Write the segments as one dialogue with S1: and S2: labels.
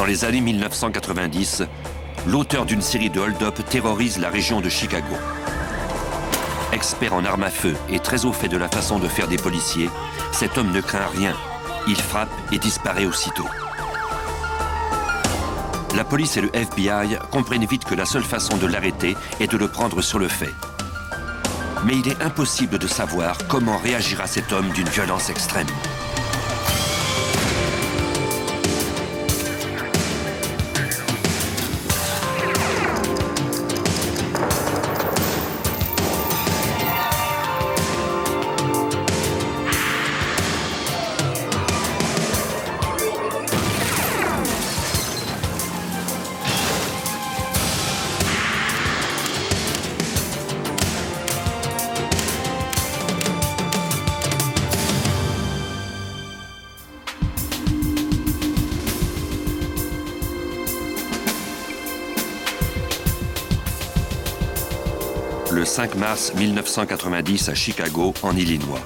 S1: Dans les années 1990, l'auteur d'une série de hold-up terrorise la région de Chicago. Expert en armes à feu et très au fait de la façon de faire des policiers, cet homme ne craint rien. Il frappe et disparaît aussitôt. La police et le FBI comprennent vite que la seule façon de l'arrêter est de le prendre sur le fait. Mais il est impossible de savoir comment réagira cet homme d'une violence extrême. Le 5 mars 1990 à Chicago, en Illinois.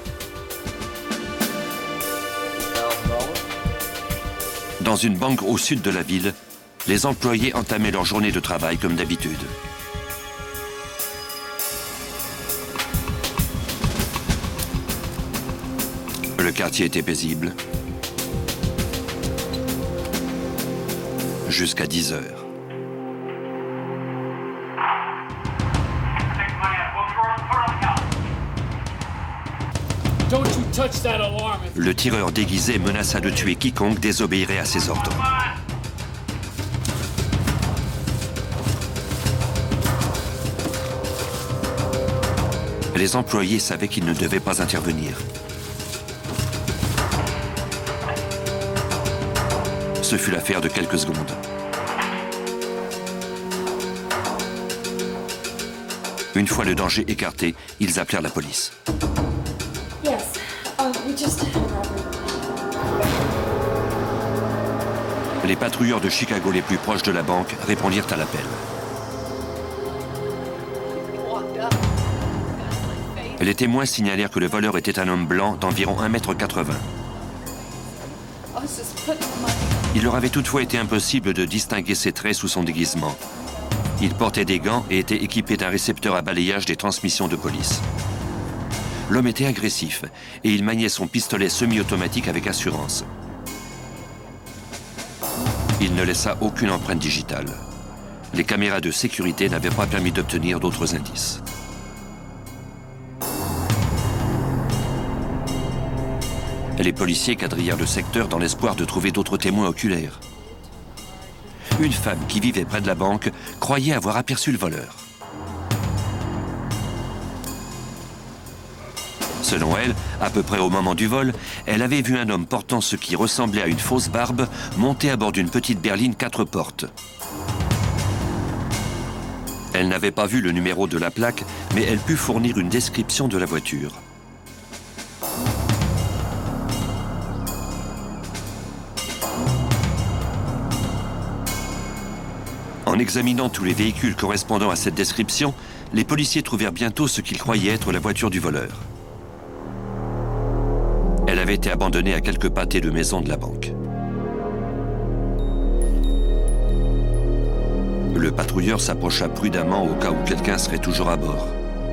S1: Dans une banque au sud de la ville, les employés entamaient leur journée de travail comme d'habitude. Le quartier était paisible. Jusqu'à 10 heures. Le tireur déguisé menaça de tuer quiconque désobéirait à ses ordres. Les employés savaient qu'ils ne devaient pas intervenir. Ce fut l'affaire de quelques secondes. Une fois le danger écarté, ils appelèrent la police. Les patrouilleurs de Chicago les plus proches de la banque répondirent à l'appel. Les témoins signalèrent que le voleur était un homme blanc d'environ 1,80 m. Il leur avait toutefois été impossible de distinguer ses traits sous son déguisement. Il portait des gants et était équipé d'un récepteur à balayage des transmissions de police. L'homme était agressif et il maniait son pistolet semi-automatique avec assurance. Il ne laissa aucune empreinte digitale. Les caméras de sécurité n'avaient pas permis d'obtenir d'autres indices. Les policiers quadrillèrent le secteur dans l'espoir de trouver d'autres témoins oculaires. Une femme qui vivait près de la banque croyait avoir aperçu le voleur. Selon elle, à peu près au moment du vol, elle avait vu un homme portant ce qui ressemblait à une fausse barbe monter à bord d'une petite berline 4 portes. Elle n'avait pas vu le numéro de la plaque, mais elle put fournir une description de la voiture. En examinant tous les véhicules correspondant à cette description, les policiers trouvèrent bientôt ce qu'ils croyaient être la voiture du voleur. Elle avait été abandonnée à quelques pâtés de maison de la banque. Le patrouilleur s'approcha prudemment au cas où quelqu'un serait toujours à bord.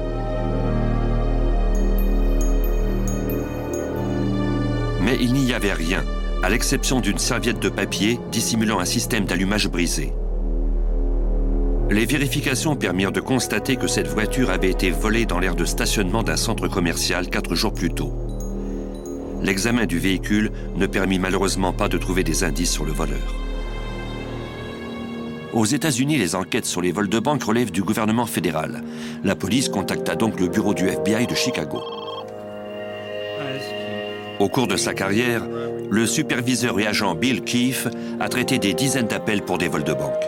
S1: Mais il n'y avait rien, à l'exception d'une serviette de papier dissimulant un système d'allumage brisé. Les vérifications permirent de constater que cette voiture avait été volée dans l'aire de stationnement d'un centre commercial 4 jours plus tôt. L'examen du véhicule ne permit malheureusement pas de trouver des indices sur le voleur. Aux États-Unis, les enquêtes sur les vols de banque relèvent du gouvernement fédéral. La police contacta donc le bureau du FBI de Chicago. Au cours de sa carrière, le superviseur et agent Bill Keefe a traité des dizaines d'appels pour des vols de banque.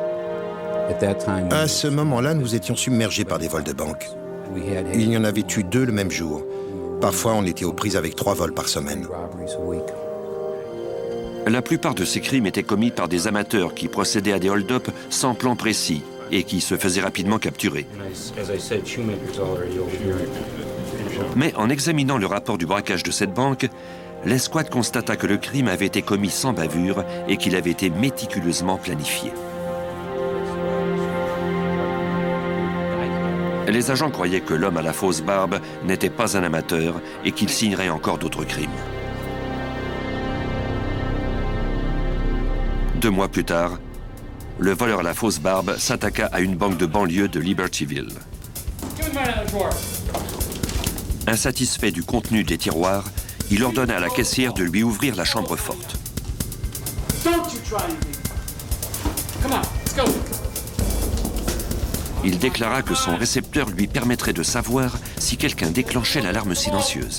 S2: À ce moment-là, nous étions submergés par des vols de banque. Il y en avait eu 2 le même jour. Parfois, on était aux prises avec 3 vols par semaine.
S1: La plupart de ces crimes étaient commis par des amateurs qui procédaient à des hold-up sans plan précis et qui se faisaient rapidement capturer. Mais en examinant le rapport du braquage de cette banque, l'escouade constata que le crime avait été commis sans bavure et qu'il avait été méticuleusement planifié. Les agents croyaient que l'homme à la fausse barbe n'était pas un amateur et qu'il signerait encore d'autres crimes. 2 mois plus tard, le voleur à la fausse barbe s'attaqua à une banque de banlieue de Libertyville. Insatisfait du contenu des tiroirs, il ordonna à la caissière de lui ouvrir la chambre forte. Il déclara que son récepteur lui permettrait de savoir si quelqu'un déclenchait l'alarme silencieuse.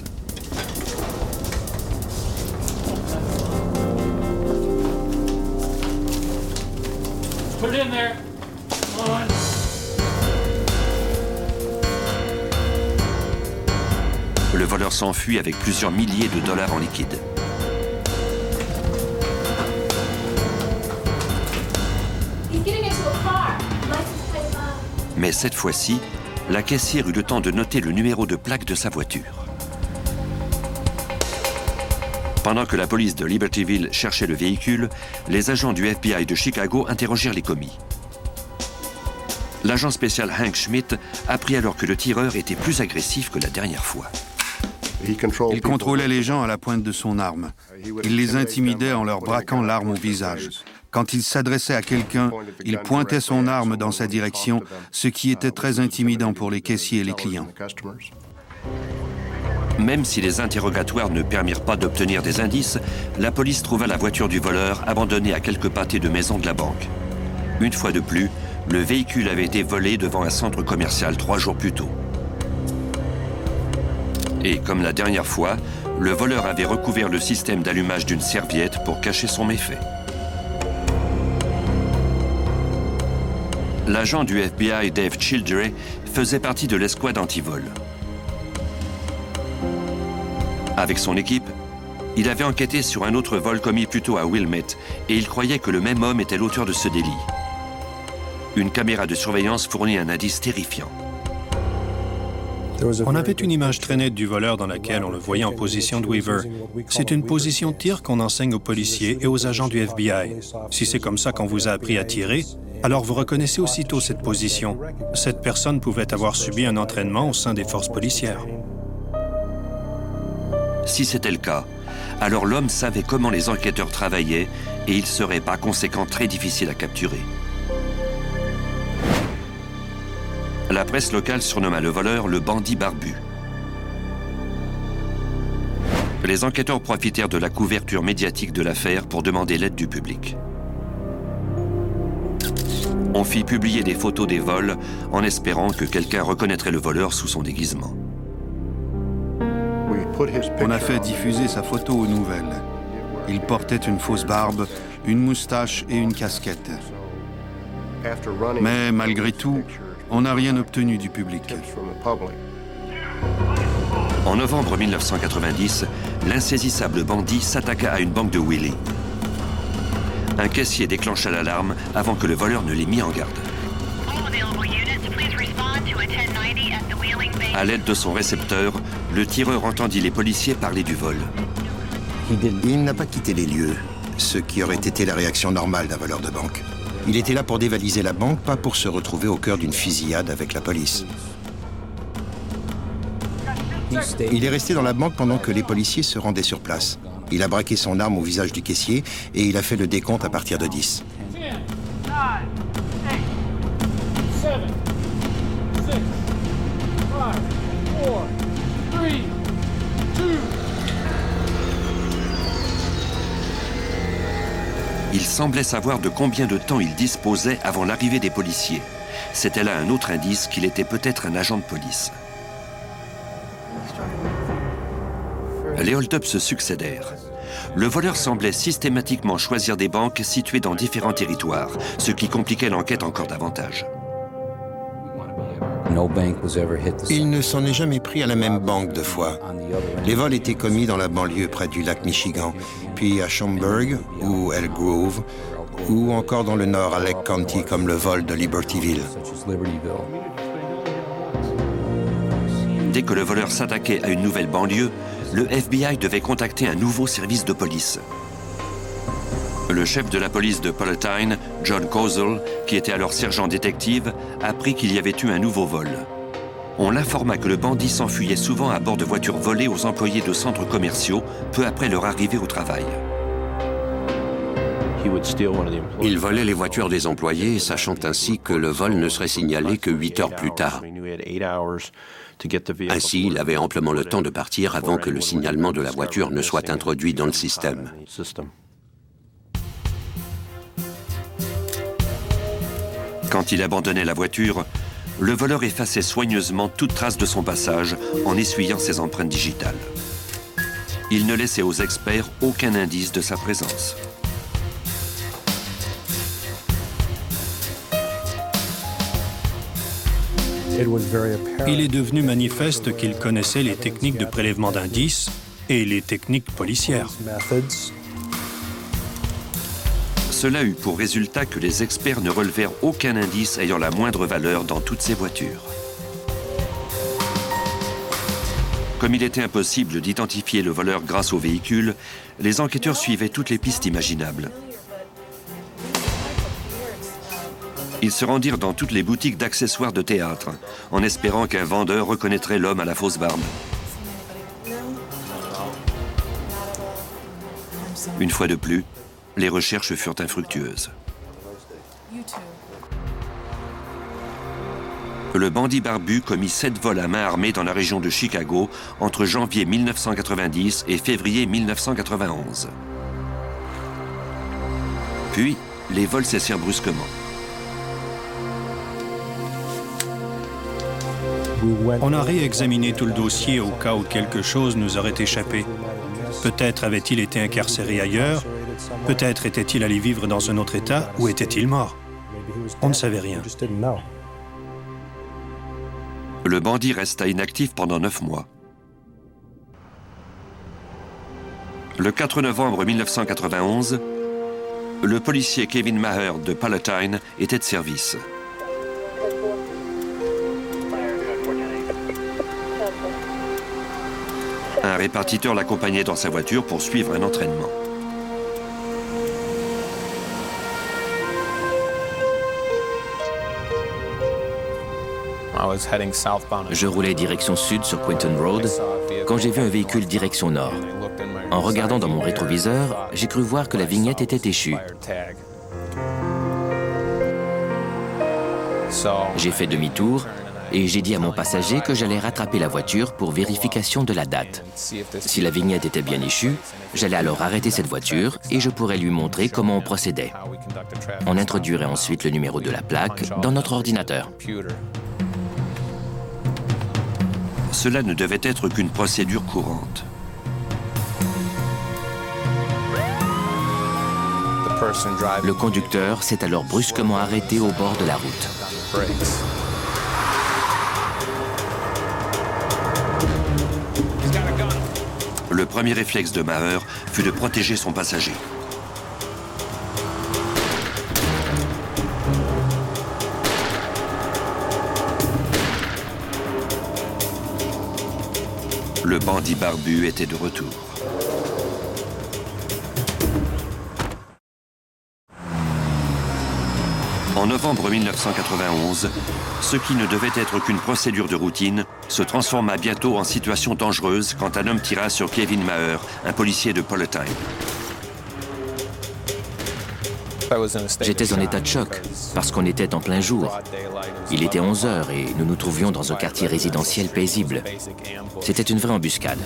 S1: Le voleur s'enfuit avec plusieurs milliers de dollars en liquide. Mais cette fois-ci, la caissière eut le temps de noter le numéro de plaque de sa voiture. Pendant que la police de Libertyville cherchait le véhicule, les agents du FBI de Chicago interrogèrent les commis. L'agent spécial Hank Schmidt apprit alors que le tireur était plus agressif que la dernière fois.
S3: Il contrôlait les gens à la pointe de son arme. Il les intimidait en leur braquant l'arme au visage. Quand il s'adressait à quelqu'un, il pointait son arme dans sa direction, ce qui était très intimidant pour les caissiers et les clients.
S1: Même si les interrogatoires ne permirent pas d'obtenir des indices, la police trouva la voiture du voleur abandonnée à quelques pâtés de maison de la banque. Une fois de plus, le véhicule avait été volé devant un centre commercial 3 jours plus tôt. Et comme la dernière fois, le voleur avait recouvert le système d'allumage d'une serviette pour cacher son méfait. L'agent du FBI Dave Childrey faisait partie de l'escouade anti-vol. Avec son équipe, il avait enquêté sur un autre vol commis plus tôt à Wilmette et il croyait que le même homme était l'auteur de ce délit. Une caméra de surveillance fournit un indice terrifiant.
S4: On avait une image très nette du voleur dans laquelle on le voyait en position de Weaver. C'est une position de tir qu'on enseigne aux policiers et aux agents du FBI. Si c'est comme ça qu'on vous a appris à tirer, alors vous reconnaissez aussitôt cette position. Cette personne pouvait avoir subi un entraînement au sein des forces policières.
S1: Si c'était le cas, alors l'homme savait comment les enquêteurs travaillaient et il serait par conséquent très difficile à capturer. La presse locale surnomma le voleur le bandit barbu. Les enquêteurs profitèrent de la couverture médiatique de l'affaire pour demander l'aide du public. On fit publier des photos des vols en espérant que quelqu'un reconnaîtrait le voleur sous son déguisement.
S3: On a fait diffuser sa photo aux nouvelles. Il portait une fausse barbe, une moustache et une casquette. Mais malgré tout, on n'a rien obtenu du public.
S1: En novembre 1990, l'insaisissable bandit s'attaqua à une banque de Wheeling. Un caissier déclencha l'alarme avant que le voleur ne l'ait mis en garde. À l'aide de son récepteur, le tireur entendit les policiers parler du vol.
S2: Il n'a pas quitté les lieux, ce qui aurait été la réaction normale d'un voleur de banque. Il était là pour dévaliser la banque, pas pour se retrouver au cœur d'une fusillade avec la police. Il est resté dans la banque pendant que les policiers se rendaient sur place. Il a braqué son arme au visage du caissier et il a fait le décompte à partir de 10.
S5: 10, 9, 8, 7, 6, 5, 4, 3, 2.
S1: Il semblait savoir de combien de temps il disposait avant l'arrivée des policiers. C'était là un autre indice qu'il était peut-être un agent de police. Les hold-ups se succédèrent. Le voleur semblait systématiquement choisir des banques situées dans différents territoires, ce qui compliquait l'enquête encore davantage.
S2: Il ne s'en est jamais pris à la même banque 2 fois. Les vols étaient commis dans la banlieue près du lac Michigan, puis à Schaumburg ou Elk Grove, ou encore dans le nord à Lake County comme le vol de Libertyville.
S1: Dès que le voleur s'attaquait à une nouvelle banlieue, le FBI devait contacter un nouveau service de police. Le chef de la police de Palatine, John Kozel, qui était alors sergent détective, apprit qu'il y avait eu un nouveau vol. On l'informa que le bandit s'enfuyait souvent à bord de voitures volées aux employés de centres commerciaux peu après leur arrivée au travail.
S6: Il volait les voitures des employés, sachant ainsi que le vol ne serait signalé que 8 heures plus tard. Ainsi, il avait amplement le temps de partir avant que le signalement de la voiture ne soit introduit dans le système.
S1: Quand il abandonnait la voiture, le voleur effaçait soigneusement toute trace de son passage en essuyant ses empreintes digitales. Il ne laissait aux experts aucun indice de sa présence.
S4: Il est devenu manifeste qu'il connaissait les techniques de prélèvement d'indices et les techniques policières.
S1: Cela eut pour résultat que les experts ne relevèrent aucun indice ayant la moindre valeur dans toutes ces voitures. Comme il était impossible d'identifier le voleur grâce au véhicule, les enquêteurs suivaient toutes les pistes imaginables. Ils se rendirent dans toutes les boutiques d'accessoires de théâtre, en espérant qu'un vendeur reconnaîtrait l'homme à la fausse barbe. Une fois de plus, les recherches furent infructueuses. Le bandit barbu commit 7 vols à main armée dans la région de Chicago entre janvier 1990 et février 1991. Puis, les vols cessèrent brusquement.
S4: On a réexaminé tout le dossier au cas où quelque chose nous aurait échappé. Peut-être avait-il été incarcéré ailleurs, peut-être était-il allé vivre dans un autre État, ou était-il mort? On ne savait rien.
S1: Le bandit resta inactif pendant 9 mois. Le 4 novembre 1991, le policier Kevin Maher de Palatine était de service. Un répartiteur l'accompagnait dans sa voiture pour suivre un entraînement.
S7: Je roulais direction sud sur Quinton Road quand j'ai vu un véhicule direction nord. En regardant dans mon rétroviseur, j'ai cru voir que la vignette était échue. J'ai fait demi-tour et j'ai dit à mon passager que j'allais rattraper la voiture pour vérification de la date. Si la vignette était bien échue, j'allais alors arrêter cette voiture et je pourrais lui montrer comment on procédait. On introduirait ensuite le numéro de la plaque dans notre ordinateur.
S1: Cela ne devait être qu'une procédure courante.
S7: Le conducteur s'est alors brusquement arrêté au bord de la route.
S1: Le premier réflexe de Maher fut de protéger son passager. Le bandit barbu était de retour. En novembre 1991, ce qui ne devait être qu'une procédure de routine se transforma bientôt en situation dangereuse quand un homme tira sur Kevin Maher, un policier de Palatine.
S7: J'étais en état de choc parce qu'on était en plein jour. Il était 11 heures et nous nous trouvions dans un quartier résidentiel paisible. C'était une vraie embuscade.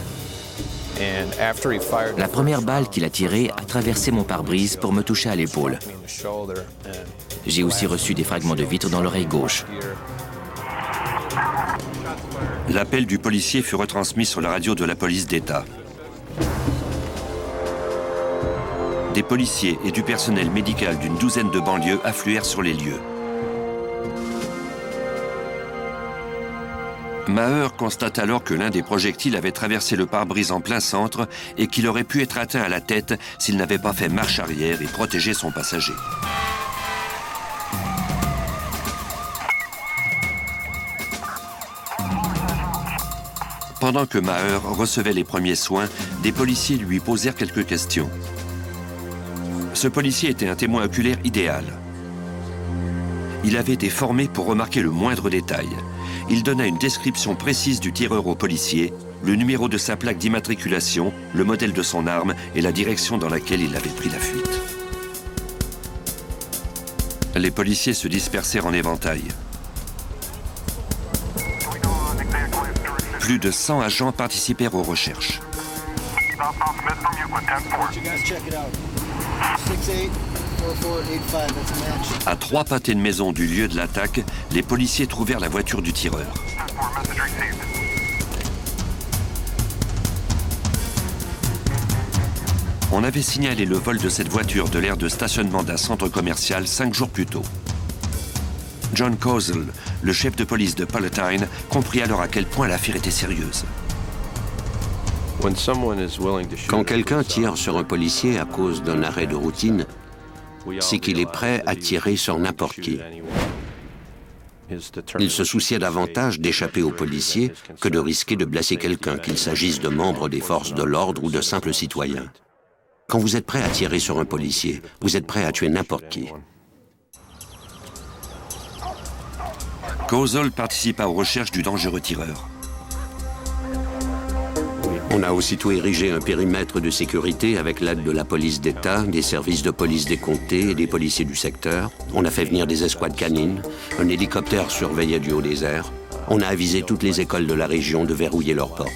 S7: La première balle qu'il a tirée a traversé mon pare-brise pour me toucher à l'épaule. J'ai aussi reçu des fragments de vitre dans l'oreille gauche.
S1: L'appel du policier fut retransmis sur la radio de la police d'État. Des policiers et du personnel médical d'une douzaine de banlieues affluèrent sur les lieux. Maher constate alors que l'un des projectiles avait traversé le pare-brise en plein centre et qu'il aurait pu être atteint à la tête s'il n'avait pas fait marche arrière et protégé son passager. Pendant que Maher recevait les premiers soins, des policiers lui posèrent quelques questions. Ce policier était un témoin oculaire idéal. Il avait été formé pour remarquer le moindre détail. Il donna une description précise du tireur au policier, le numéro de sa plaque d'immatriculation, le modèle de son arme et la direction dans laquelle il avait pris la fuite. Les policiers se dispersèrent en éventail. Plus de 100 agents participèrent aux recherches. À 3 pâtés de maison du lieu de l'attaque, les policiers trouvèrent la voiture du tireur. On avait signalé le vol de cette voiture de l'aire de stationnement d'un centre commercial 5 jours plus tôt. John Kozel, le chef de police de Palatine, comprit alors à quel point l'affaire était sérieuse.
S6: Quand quelqu'un tire sur un policier à cause d'un arrêt de routine, c'est qu'il est prêt à tirer sur n'importe qui. Il se souciait davantage d'échapper aux policiers que de risquer de blesser quelqu'un, qu'il s'agisse de membres des forces de l'ordre ou de simples citoyens. Quand vous êtes prêt à tirer sur un policier, vous êtes prêt à tuer n'importe qui.
S1: Kozel participa aux recherches du dangereux tireur.
S6: On a aussitôt érigé un périmètre de sécurité avec l'aide de la police d'État, des services de police des comtés et des policiers du secteur. On a fait venir des escouades canines, un hélicoptère surveillait du haut des airs. On a avisé toutes les écoles de la région de verrouiller leurs portes.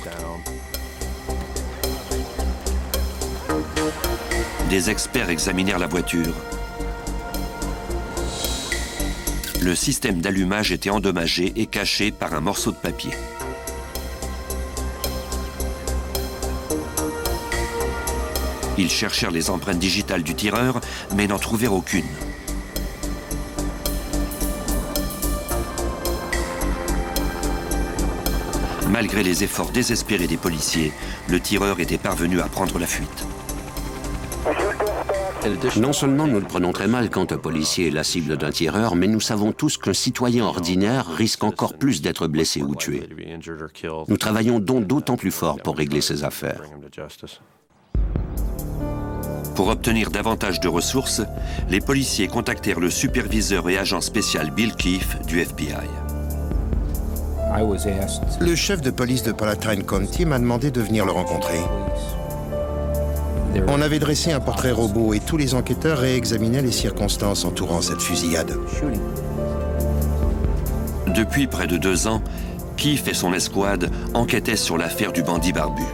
S1: Des experts examinèrent la voiture. Le système d'allumage était endommagé et caché par un morceau de papier. Ils cherchèrent les empreintes digitales du tireur, mais n'en trouvèrent aucune. Malgré les efforts désespérés des policiers, le tireur était parvenu à prendre la fuite.
S6: Non seulement nous le prenons très mal quand un policier est la cible d'un tireur, mais nous savons tous qu'un citoyen ordinaire risque encore plus d'être blessé ou tué. Nous travaillons donc d'autant plus fort pour régler ces affaires.
S1: Pour obtenir davantage de ressources, les policiers contactèrent le superviseur et agent spécial Bill Keefe du FBI.
S2: Le chef de police de Palatine County m'a demandé de venir le rencontrer. On avait dressé un portrait robot et tous les enquêteurs réexaminaient les circonstances entourant cette fusillade.
S1: Depuis près de 2 ans, Keefe et son escouade enquêtaient sur l'affaire du bandit barbu.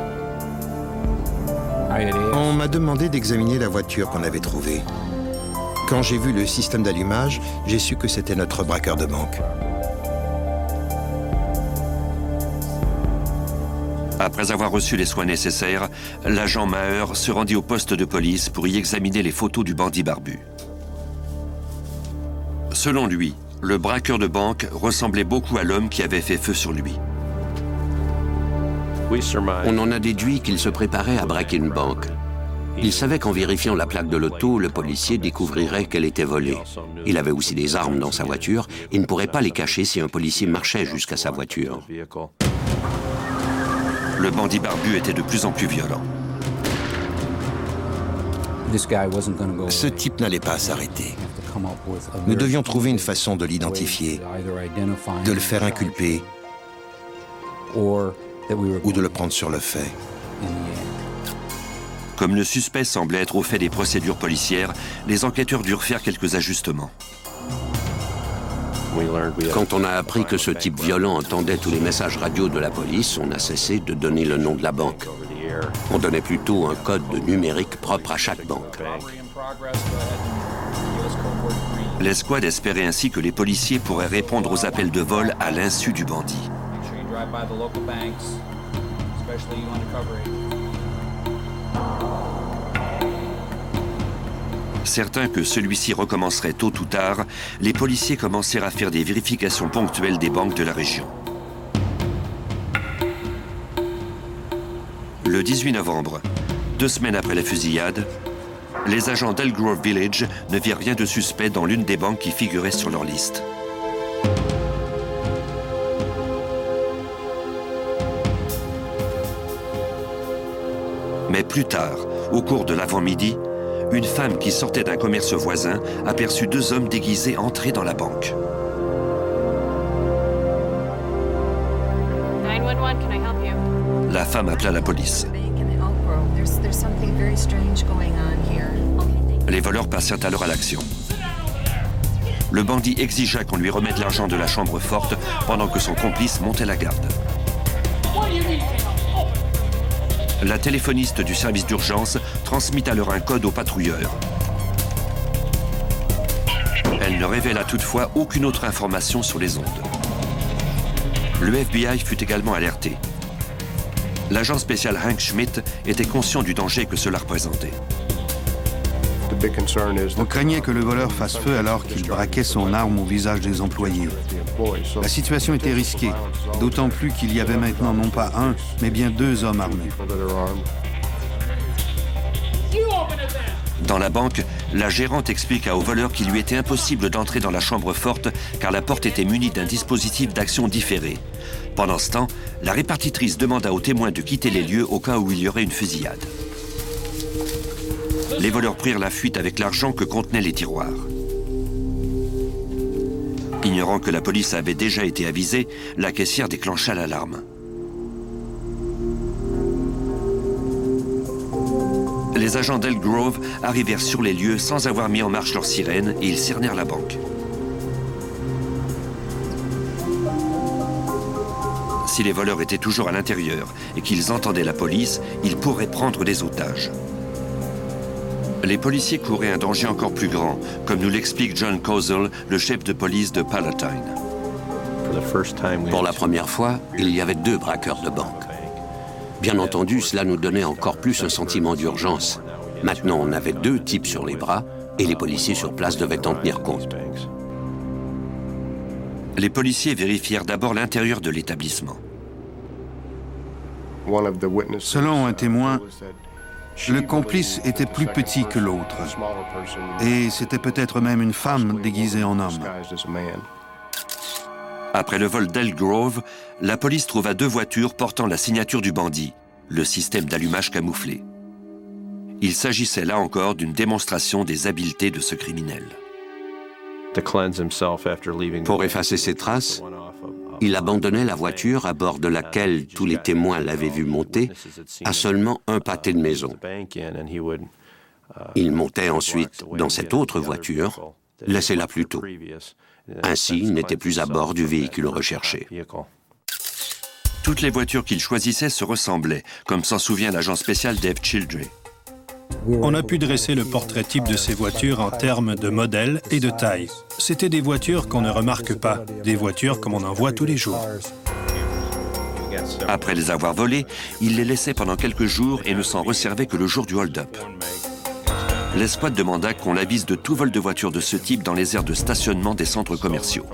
S2: On m'a demandé d'examiner la voiture qu'on avait trouvée. Quand j'ai vu le système d'allumage, j'ai su que c'était notre braqueur de banque.
S1: Après avoir reçu les soins nécessaires, l'agent Maher se rendit au poste de police pour y examiner les photos du bandit barbu. Selon lui, le braqueur de banque ressemblait beaucoup à l'homme qui avait fait feu sur lui.
S6: On en a déduit qu'il se préparait à braquer une banque. Il savait qu'en vérifiant la plaque de l'auto, le policier découvrirait qu'elle était volée. Il avait aussi des armes dans sa voiture et ne pourrait pas les cacher si un policier marchait jusqu'à sa voiture.
S1: Le bandit barbu était de plus en plus violent.
S2: Ce type n'allait pas s'arrêter. Nous devions trouver une façon de l'identifier, de le faire inculper ou de le prendre sur le fait.
S1: Comme le suspect semblait être au fait des procédures policières, les enquêteurs durent faire quelques ajustements.
S6: Quand on a appris que ce type violent entendait tous les messages radio de la police, on a cessé de donner le nom de la banque. On donnait plutôt un code numérique propre à chaque banque.
S1: L'escouade espérait ainsi que les policiers pourraient répondre aux appels de vol à l'insu du bandit. Certains que celui-ci recommencerait tôt ou tard, les policiers commencèrent à faire des vérifications ponctuelles des banques de la région. Le 18 novembre, 2 semaines après la fusillade, les agents d'Elgrove Village ne virent rien de suspect dans l'une des banques qui figurait sur leur liste. Mais plus tard, au cours de l'avant-midi, une femme qui sortait d'un commerce voisin aperçut 2 hommes déguisés entrer dans la banque.
S8: 911, can I help you?
S1: La femme appela la police. Les voleurs passèrent alors à l'action. Le bandit exigea qu'on lui remette l'argent de la chambre forte pendant que son complice montait la garde. La téléphoniste du service d'urgence transmit alors un code au patrouilleur. Elle ne révéla toutefois aucune autre information sur les ondes. Le FBI fut également alerté. L'agent spécial Hank Schmidt était conscient du danger que cela représentait.
S3: On craignait que le voleur fasse feu alors qu'il braquait son arme au visage des employés. La situation était risquée, d'autant plus qu'il y avait maintenant non pas un, mais bien 2 hommes armés.
S1: Dans la banque, la gérante expliqua au voleur qu'il lui était impossible d'entrer dans la chambre forte car la porte était munie d'un dispositif d'action différé. Pendant ce temps, la répartitrice demanda aux témoins de quitter les lieux au cas où il y aurait une fusillade. Les voleurs prirent la fuite avec l'argent que contenaient les tiroirs. Ignorant que la police avait déjà été avisée, la caissière déclencha l'alarme. Les agents d'Elk Grove arrivèrent sur les lieux sans avoir mis en marche leur sirène et ils cernèrent la banque. Si les voleurs étaient toujours à l'intérieur et qu'ils entendaient la police, ils pourraient prendre des otages. Les policiers couraient un danger encore plus grand, comme nous l'explique John Kozel, le chef de police de Palatine.
S6: Pour la première fois, il y avait 2 braqueurs de banque. Bien entendu, cela nous donnait encore plus un sentiment d'urgence. Maintenant, on avait 2 types sur les bras et les policiers sur place devaient en tenir compte.
S1: Les policiers vérifièrent d'abord l'intérieur de l'établissement.
S3: Selon un témoin, le complice était plus petit que l'autre. Et c'était peut-être même une femme déguisée en homme.
S1: Après le vol d'Elk Grove, la police trouva 2 voitures portant la signature du bandit, le système d'allumage camouflé. Il s'agissait là encore d'une démonstration des habiletés de ce criminel.
S6: Pour effacer ses traces, il abandonnait la voiture à bord de laquelle tous les témoins l'avaient vu monter à seulement un pâté de maison. Il montait ensuite dans cette autre voiture, laissez-la plus tôt. Ainsi, il n'était plus à bord du véhicule recherché.
S1: Toutes les voitures qu'il choisissait se ressemblaient, comme s'en souvient l'agent spécial Dave Childrey.
S4: On a pu dresser le portrait type de ces voitures en termes de modèle et de taille. C'était des voitures qu'on ne remarque pas, des voitures comme on en voit tous les jours.
S1: Après les avoir volées, il les laissait pendant quelques jours et ne s'en resservait que le jour du hold-up. L'escouade demanda qu'on l'avise de tout vol de voitures de ce type dans les aires de stationnement des centres commerciaux.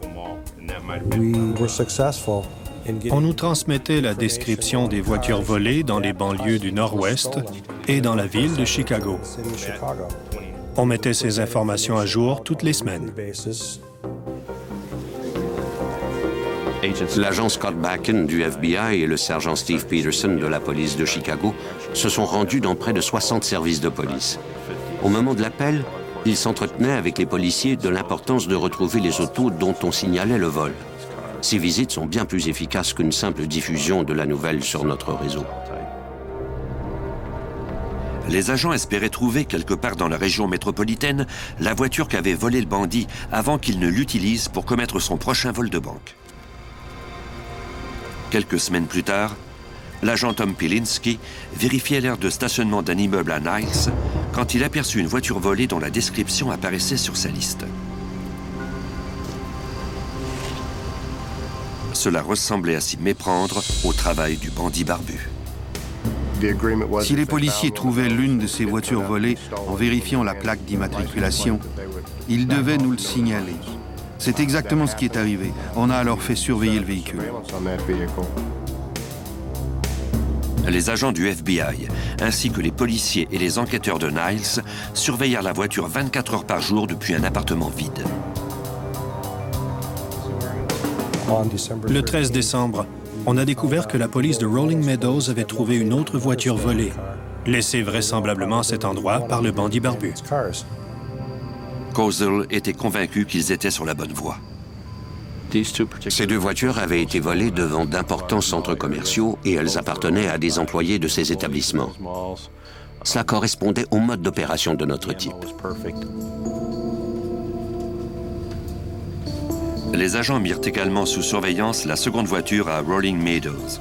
S4: On nous transmettait la description des voitures volées dans les banlieues du Nord-Ouest et dans la ville de Chicago. On mettait ces informations à jour toutes les semaines.
S6: L'agent Scott Bakken du FBI et le sergent Steve Peterson de la police de Chicago se sont rendus dans près de 60 services de police. Au moment de l'appel, ils s'entretenaient avec les policiers de l'importance de retrouver les autos dont on signalait le vol. Ces visites sont bien plus efficaces qu'une simple diffusion de la nouvelle sur notre réseau.
S1: Les agents espéraient trouver quelque part dans la région métropolitaine la voiture qu'avait volée le bandit avant qu'il ne l'utilise pour commettre son prochain vol de banque. Quelques semaines plus tard, l'agent Tom Pilinski vérifiait l'aire de stationnement d'un immeuble à Niles quand il aperçut une voiture volée dont la description apparaissait sur sa liste. Cela ressemblait à s'y méprendre au travail du bandit barbu.
S3: Si les policiers trouvaient l'une de ces voitures volées en vérifiant la plaque d'immatriculation, ils devaient nous le signaler. C'est exactement ce qui est arrivé. On a alors fait surveiller le véhicule.
S1: Les agents du FBI, ainsi que les policiers et les enquêteurs de Niles, surveillèrent la voiture 24 heures par jour depuis un appartement vide.
S4: Le 13 décembre, on a découvert que la police de Rolling Meadows avait trouvé une autre voiture volée. laissé vraisemblablement à cet endroit par le bandit barbu.
S1: Kozel était convaincu qu'ils étaient sur la bonne voie.
S6: Ces deux voitures avaient été volées devant d'importants centres commerciaux et elles appartenaient à des employés de ces établissements. Cela correspondait au mode d'opération de notre type.
S1: Les agents mirent également sous surveillance la seconde voiture à Rolling Meadows.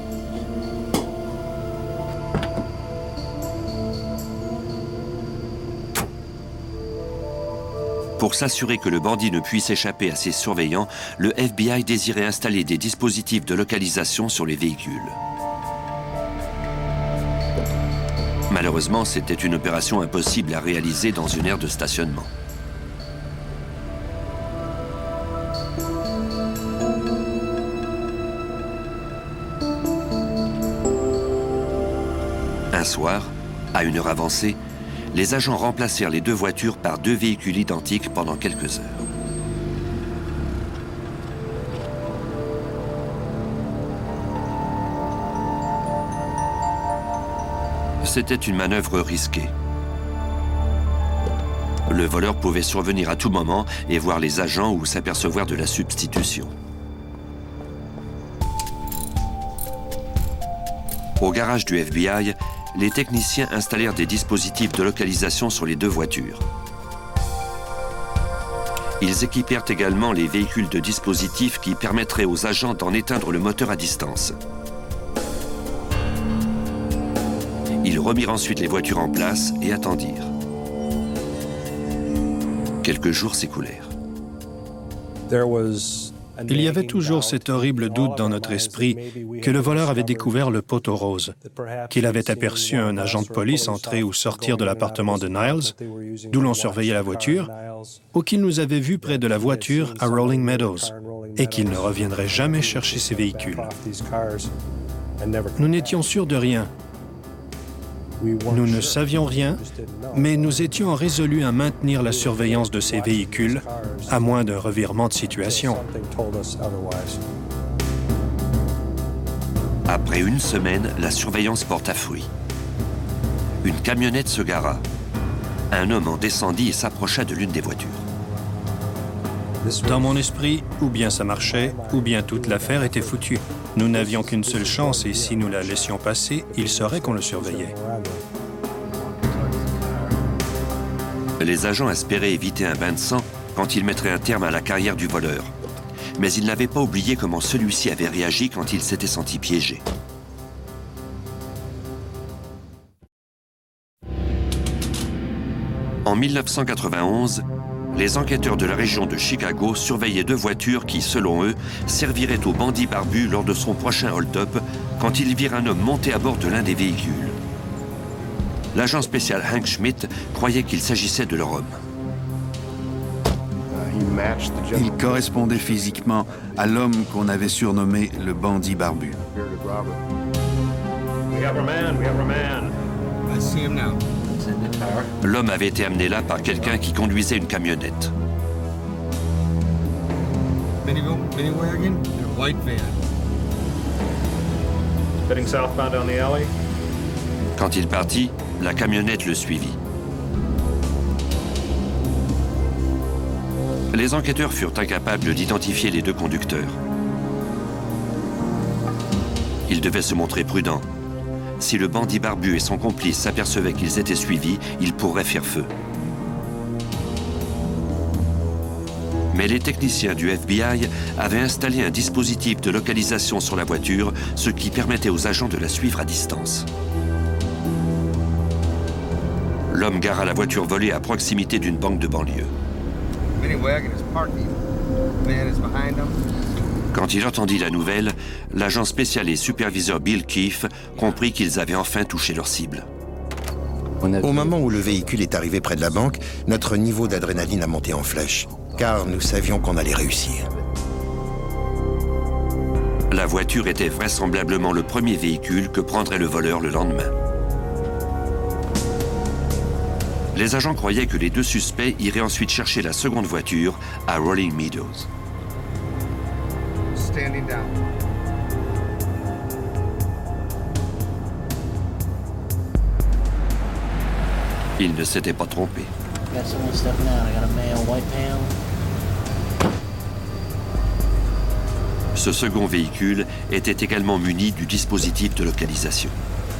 S1: Pour s'assurer que le bandit ne puisse échapper à ses surveillants, le FBI désirait installer des dispositifs de localisation sur les véhicules. Malheureusement, c'était une opération impossible à réaliser dans une aire de stationnement. Un soir, à une heure avancée, les agents remplacèrent les deux voitures par deux véhicules identiques pendant quelques heures. C'était une manœuvre risquée. Le voleur pouvait survenir à tout moment et voir les agents ou s'apercevoir de la substitution. Au garage du FBI, les techniciens installèrent des dispositifs de localisation sur les deux voitures. Ils équipèrent également les véhicules de dispositifs qui permettraient aux agents d'en éteindre le moteur à distance. Ils remirent ensuite les voitures en place et attendirent. Quelques jours s'écoulèrent.
S4: Il y avait toujours cet horrible doute dans notre esprit que le voleur avait découvert le poteau rose, qu'il avait aperçu un agent de police entrer ou sortir de l'appartement de Niles, d'où l'on surveillait la voiture, ou qu'il nous avait vus près de la voiture à Rolling Meadows, et qu'il ne reviendrait jamais chercher ces véhicules. Nous n'étions sûrs de rien. Nous ne savions rien, mais nous étions résolus à maintenir la surveillance de ces véhicules, à moins d'un revirement de situation.
S1: Après une semaine, la surveillance porta fruit. Une camionnette se gara. Un homme en descendit et s'approcha de l'une des voitures.
S4: Dans mon esprit, ou bien ça marchait, ou bien toute l'affaire était foutue. Nous n'avions qu'une seule chance et si nous la laissions passer, il saurait qu'on le surveillait.
S1: Les agents espéraient éviter un bain de sang quand ils mettraient un terme à la carrière du voleur. Mais ils n'avaient pas oublié comment celui-ci avait réagi quand il s'était senti piégé. En 1991, les enquêteurs de la région de Chicago surveillaient deux voitures qui, selon eux, serviraient au bandit barbu lors de son prochain hold-up quand ils virent un homme monter à bord de l'un des véhicules. L'agent spécial Hank Schmidt croyait qu'il s'agissait de leur homme.
S3: Il correspondait physiquement à l'homme qu'on avait surnommé le bandit barbu.
S1: L'homme avait été amené là par quelqu'un qui conduisait une camionnette. Quand il partit, la camionnette le suivit. Les enquêteurs furent incapables d'identifier les deux conducteurs. Ils devaient se montrer prudents. Si le bandit barbu et son complice s'apercevaient qu'ils étaient suivis, ils pourraient faire feu. Mais les techniciens du FBI avaient installé un dispositif de localisation sur la voiture, ce qui permettait aux agents de la suivre à distance. L'homme gara la voiture volée à proximité d'une banque de banlieue. Quand il entendit la nouvelle, l'agent spécial et superviseur Bill Keefe comprit qu'ils avaient enfin touché leur cible.
S2: Au moment où le véhicule est arrivé près de la banque, notre niveau d'adrénaline a monté en flèche, car nous savions qu'on allait réussir.
S1: La voiture était vraisemblablement le premier véhicule que prendrait le voleur le lendemain. Les agents croyaient que les deux suspects iraient ensuite chercher la seconde voiture à Rolling Meadows. Il ne s'était pas trompé. Ce second véhicule était également muni du dispositif de localisation.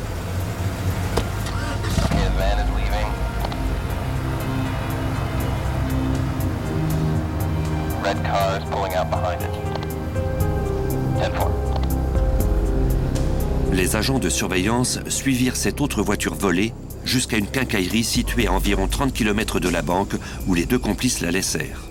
S1: Les agents de surveillance suivirent cette autre voiture volée jusqu'à une quincaillerie située à environ 30 km de la banque où les deux complices la laissèrent.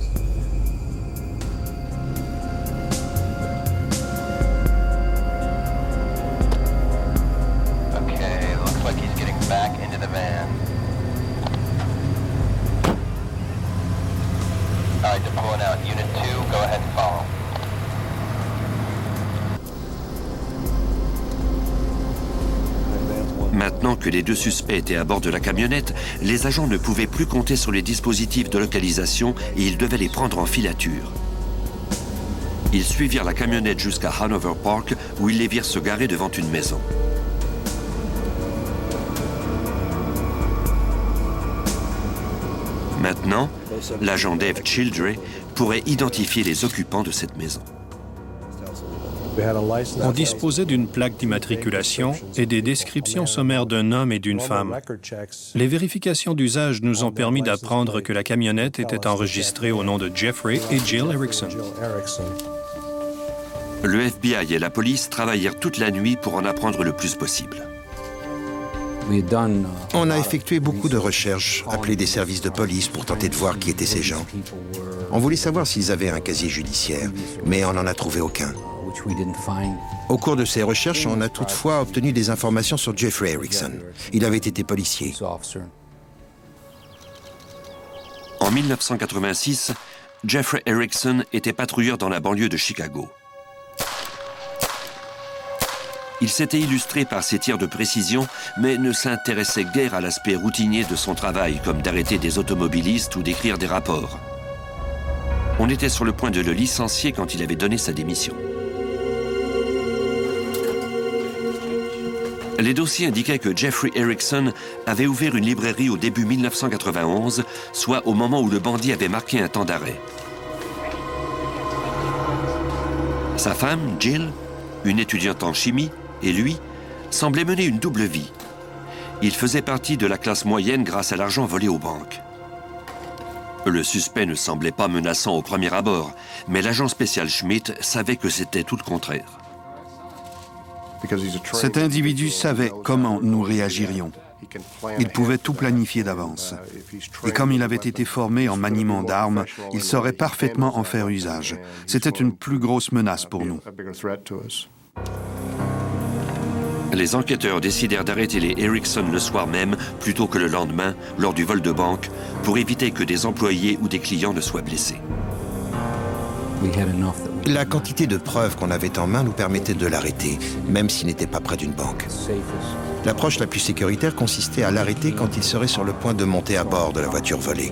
S1: Maintenant que les deux suspects étaient à bord de la camionnette, les agents ne pouvaient plus compter sur les dispositifs de localisation et ils devaient les prendre en filature. Ils suivirent la camionnette jusqu'à Hanover Park où ils les virent se garer devant une maison. Maintenant, l'agent Dave Childrey pourrait identifier les occupants de cette maison.
S4: On disposait d'une plaque d'immatriculation et des descriptions sommaires d'un homme et d'une femme. Les vérifications d'usage nous ont permis d'apprendre que la camionnette était enregistrée au nom de Jeffrey et Jill Erickson.
S1: Le FBI et la police travaillèrent toute la nuit pour en apprendre le plus possible.
S2: On a effectué beaucoup de recherches, appelé des services de police pour tenter de voir qui étaient ces gens. On voulait savoir s'ils avaient un casier judiciaire, mais on n'en a trouvé aucun. Au cours de ces recherches, on a toutefois obtenu des informations sur Jeffrey Erickson. Il avait été policier.
S1: En 1986, Jeffrey Erickson était patrouilleur dans la banlieue de Chicago. Il s'était illustré par ses tirs de précision, mais ne s'intéressait guère à l'aspect routinier de son travail, comme d'arrêter des automobilistes ou d'écrire des rapports. On était sur le point de le licencier quand il avait donné sa démission. Les dossiers indiquaient que Jeffrey Erickson avait ouvert une librairie au début 1991, soit au moment où le bandit avait marqué un temps d'arrêt. Sa femme, Jill, une étudiante en chimie, et lui, semblaient mener une double vie. Il faisait partie de la classe moyenne grâce à l'argent volé aux banques. Le suspect ne semblait pas menaçant au premier abord, mais l'agent spécial Schmidt savait que c'était tout le contraire.
S3: Cet individu savait comment nous réagirions. Il pouvait tout planifier d'avance. Et comme il avait été formé en maniement d'armes, il saurait parfaitement en faire usage. C'était une plus grosse menace pour nous.
S1: Les enquêteurs décidèrent d'arrêter les Erickson le soir même plutôt que le lendemain, lors du vol de banque, pour éviter que des employés ou des clients ne soient blessés.
S2: La quantité de preuves qu'on avait en main nous permettait de l'arrêter, même s'il n'était pas près d'une banque. L'approche la plus sécuritaire consistait à l'arrêter quand il serait sur le point de monter à bord de la voiture volée.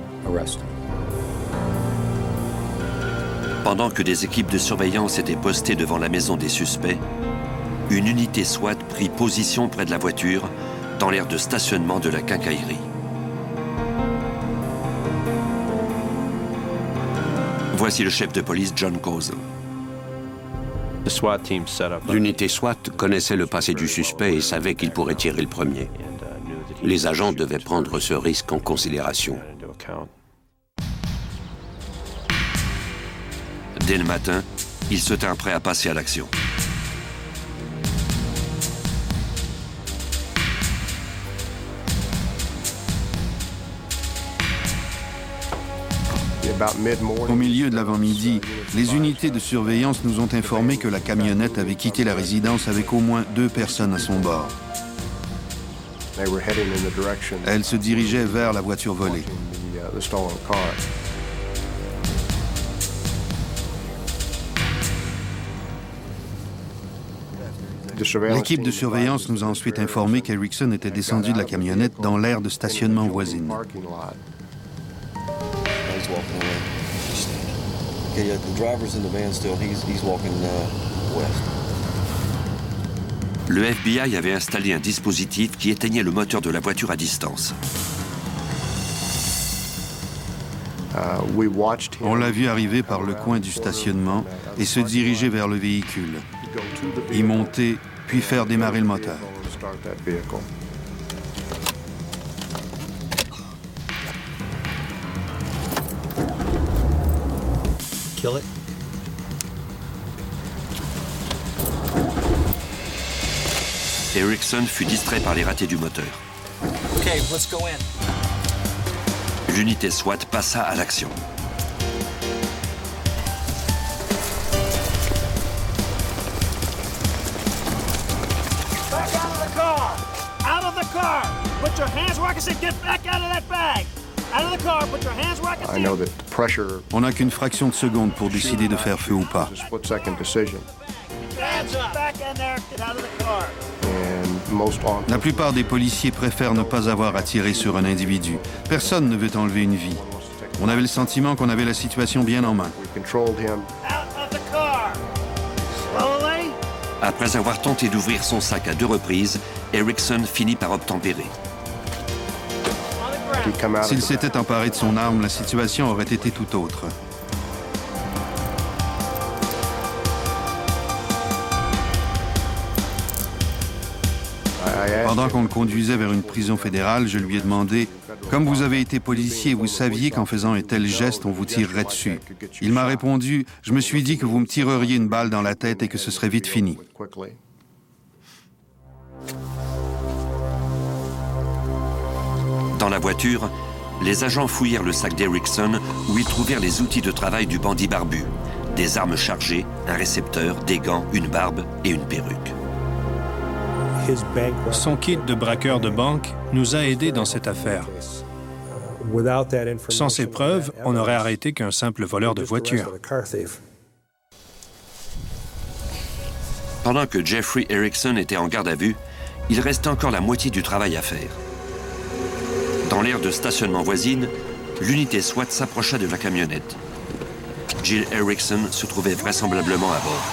S1: Pendant que des équipes de surveillance étaient postées devant la maison des suspects, une unité SWAT prit position près de la voiture, dans l'aire de stationnement de la quincaillerie. Voici le chef de police John Kozel.
S6: L'unité SWAT connaissait le passé du suspect et savait qu'il pourrait tirer le premier. Les agents devaient prendre ce risque en considération.
S1: Dès le matin, ils se tinrent prêts à passer à l'action.
S3: Au milieu de l'avant-midi, les unités de surveillance nous ont informé que la camionnette avait quitté la résidence avec au moins 2 personnes à son bord. Elle se dirigeait vers la voiture volée. L'équipe de surveillance nous a ensuite informé qu'Erickson était descendu de la camionnette dans l'aire de stationnement voisine.
S1: Le FBI avait installé un dispositif qui éteignait le moteur de la voiture à distance.
S3: On l'a vu arriver par le coin du stationnement et se diriger vers le véhicule, y monter, puis faire démarrer le moteur.
S9: Kill it.
S1: Erickson fut distrait par les ratés du moteur.
S9: Okay, let's go in.
S1: L'unité SWAT passa à l'action.
S5: Back out of the car! Out of the car! Put your hands where I can see. Get back out of that bag! Out of the car, put your hands where I can see.
S3: On n'a qu'une fraction de seconde pour décider de faire feu ou pas.
S5: Hands up! Back in there, get out of the car.
S3: La plupart des policiers préfèrent ne pas avoir à tirer sur un individu. Personne ne veut enlever une vie. On avait le sentiment qu'on avait la situation bien en main.
S5: Out of the car! Slowly.
S1: Après avoir tenté d'ouvrir son sac à 2 reprises, Erickson finit par obtempérer.
S5: On the ground.
S3: S'il s'était emparé de son arme, la situation aurait été tout autre. Pendant qu'on le conduisait vers une prison fédérale, je lui ai demandé « Comme vous avez été policier, vous saviez qu'en faisant un tel geste, on vous tirerait dessus. » Il m'a répondu « Je me suis dit que vous me tireriez une balle dans la tête et que ce serait vite fini. »
S1: Dans la voiture, les agents fouillèrent le sac d'Erickson où ils trouvèrent les outils de travail du bandit barbu. Des armes chargées, un récepteur, des gants, une barbe et une perruque.
S4: Son kit de braqueur de banque nous a aidés dans cette affaire. Sans ces preuves, on n'aurait arrêté qu'un simple voleur de voiture.
S1: Pendant que Jeffrey Erickson était en garde à vue, il restait encore la moitié du travail à faire. Dans l'aire de stationnement voisine, l'unité SWAT s'approcha de la camionnette. Jill Erickson se trouvait vraisemblablement à bord.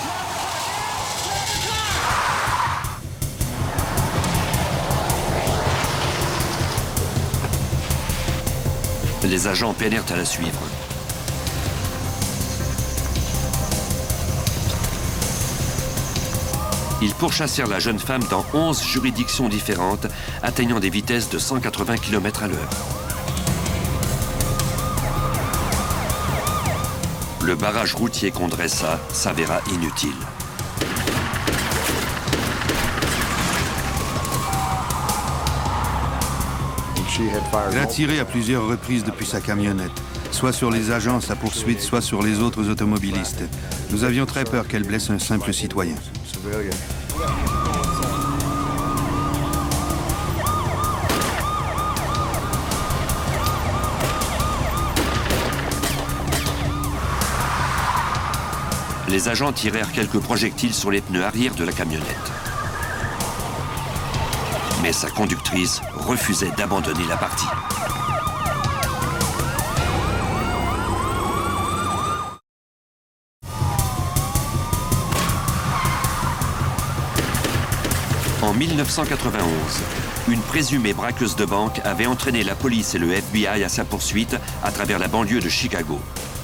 S1: Les agents peinèrent à la suivre. Ils pourchassèrent la jeune femme dans 11 juridictions différentes, atteignant des vitesses de 180 km à l'heure. Le barrage routier qu'on dressa s'avéra inutile.
S3: Elle a tiré à plusieurs reprises depuis sa camionnette, soit sur les agents à sa poursuite, soit sur les autres automobilistes. Nous avions très peur qu'elle blesse un simple citoyen.
S1: Les agents tirèrent quelques projectiles sur les pneus arrière de la camionnette. Mais sa conductrice refusait d'abandonner la partie. En 1991, une présumée braqueuse de banque avait entraîné la police et le FBI à sa poursuite à travers la banlieue de Chicago.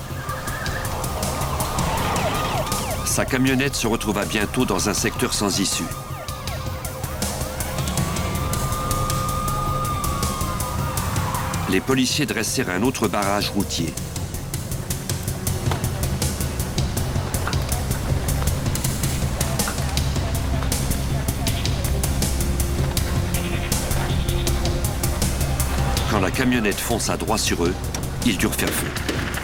S1: Sa camionnette se retrouva bientôt dans un secteur sans issue. Les policiers dressèrent un autre barrage routier. Quand la camionnette fonça droit sur eux, ils durent faire feu.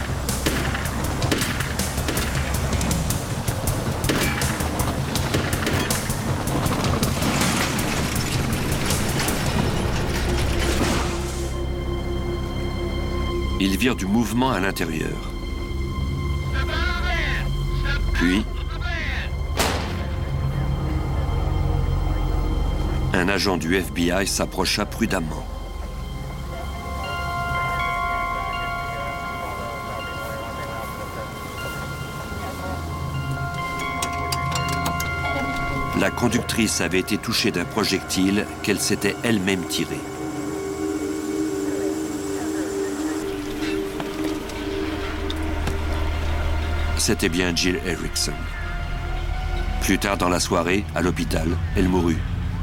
S1: Ils virent du mouvement à l'intérieur. Puis, un agent du FBI s'approcha prudemment. La conductrice avait été touchée d'un projectile qu'elle s'était elle-même tiré. c'était bien Jill Erickson. Plus tard dans la soirée, à l'hôpital, elle mourut.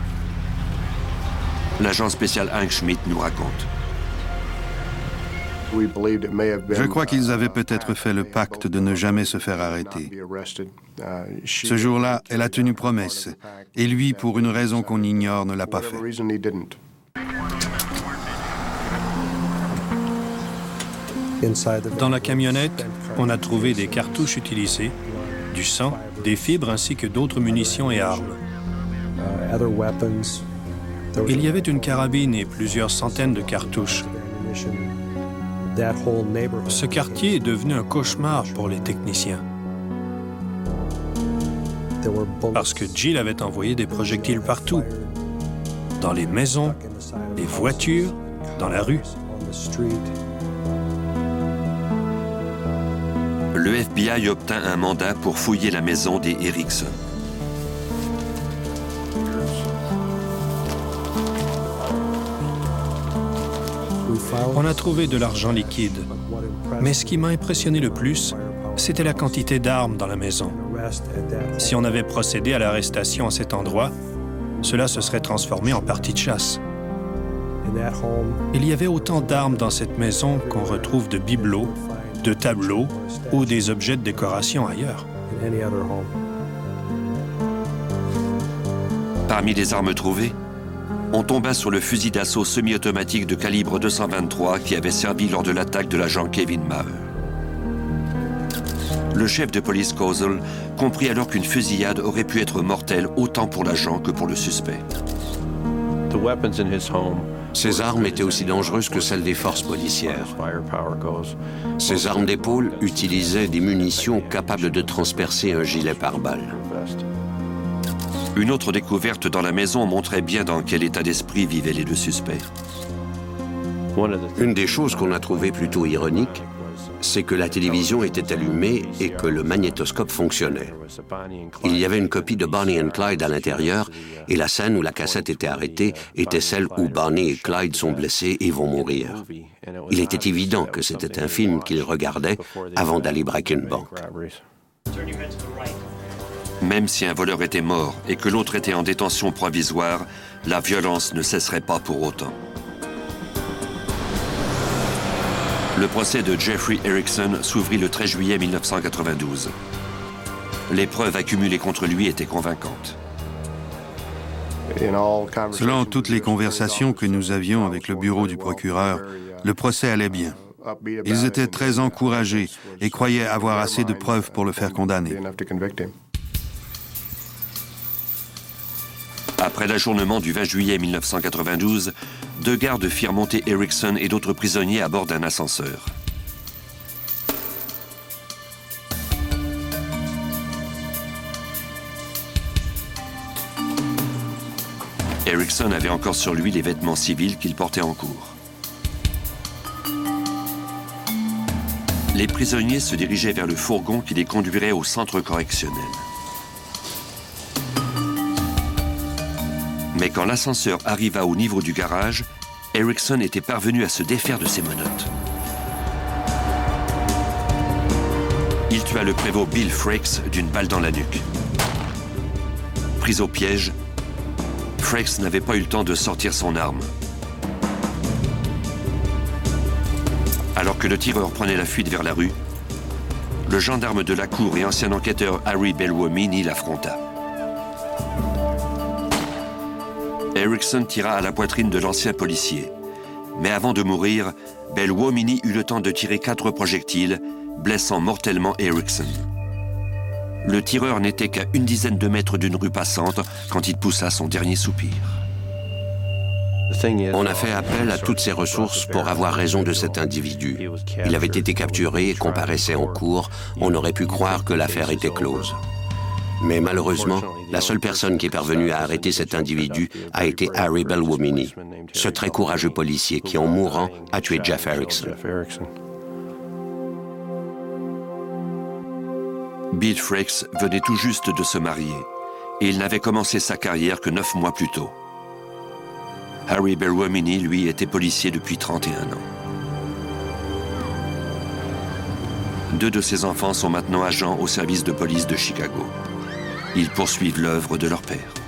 S1: L'agent spécial Hank Schmidt nous raconte.
S3: Je crois qu'ils avaient peut-être fait le pacte de ne jamais se faire arrêter. Ce jour-là, elle a tenu promesse, et lui, pour une raison qu'on ignore, ne l'a pas fait.
S4: Dans la camionnette, on a trouvé des cartouches utilisées, du sang, des fibres ainsi que d'autres munitions et armes. Il y avait une carabine et plusieurs centaines de cartouches. Ce quartier est devenu un cauchemar pour les techniciens. Parce que Jill avait envoyé des projectiles partout. Dans les maisons, les voitures, dans la rue.
S1: Le FBI obtint un mandat pour fouiller la maison des Erickson.
S4: On a trouvé de l'argent liquide. Mais ce qui m'a impressionné le plus, c'était la quantité d'armes dans la maison. Si on avait procédé à l'arrestation à cet endroit, cela se serait transformé en partie de chasse. Il y avait autant d'armes dans cette maison qu'on retrouve de bibelots, de tableaux ou des objets de décoration ailleurs.
S1: Parmi les armes trouvées, on tomba sur le fusil d'assaut semi-automatique de calibre 223 qui avait servi lors de l'attaque de l'agent Kevin Maher. Le chef de police Kozel comprit alors qu'une fusillade aurait pu être mortelle autant pour l'agent que pour le suspect.
S6: Ces armes étaient aussi dangereuses que celles des forces policières. Ces armes d'épaule utilisaient des munitions capables de transpercer un gilet pare-balles.
S1: Une autre découverte dans la maison montrait bien dans quel état d'esprit vivaient les deux suspects.
S6: Une des choses qu'on a trouvées plutôt ironique, c'est que la télévision était allumée et que le magnétoscope fonctionnait. Il y avait une copie de Bonnie and Clyde à l'intérieur et la scène où la cassette était arrêtée était celle où Bonnie et Clyde sont blessés et vont mourir. Il était évident que c'était un film qu'ils regardaient avant d'aller braquer une banque.
S1: Même si un voleur était mort et que l'autre était en détention provisoire, la violence ne cesserait pas pour autant. Le procès de Jeffrey Erickson s'ouvrit le 13 juillet 1992. Les preuves accumulées contre lui étaient convaincantes.
S3: Selon toutes les conversations que nous avions avec le bureau du procureur, le procès allait bien. Ils étaient très encouragés et croyaient avoir assez de preuves pour le faire condamner.
S1: Après l'ajournement du 20 juillet 1992, deux gardes firent monter Erickson et d'autres prisonniers à bord d'un ascenseur. Erickson avait encore sur lui les vêtements civils qu'il portait en cours. Les prisonniers se dirigeaient vers le fourgon qui les conduirait au centre correctionnel. Mais quand l'ascenseur arriva au niveau du garage, Erickson était parvenu à se défaire de ses menottes. Il tua le prévôt Bill Frakes d'une balle dans la nuque. Pris au piège, Frakes n'avait pas eu le temps de sortir son arme. Alors que le tireur prenait la fuite vers la rue, le gendarme de la cour et ancien enquêteur Harry Belwomini l'affronta. Erickson tira à la poitrine de l'ancien policier. Mais avant de mourir, Belwomini eut le temps de tirer 4 projectiles, blessant mortellement Erickson. Le tireur n'était qu'à une dizaine de mètres d'une rue passante quand il poussa son dernier soupir.
S6: On a fait appel à toutes ces ressources pour avoir raison de cet individu. Il avait été capturé et comparaissait en cour. On aurait pu croire que l'affaire était close. Mais malheureusement, la seule personne qui est parvenue à arrêter cet individu a été Harry Belwomini, ce très courageux policier qui, en mourant, a tué Jeff Erickson.
S1: Bill Frakes venait tout juste de se marier et il n'avait commencé sa carrière que 9 mois plus tôt. Harry Belwomini, lui, était policier depuis 31 ans. 2 de ses enfants sont maintenant agents au service de police de Chicago. Ils poursuivent l'œuvre de leur père.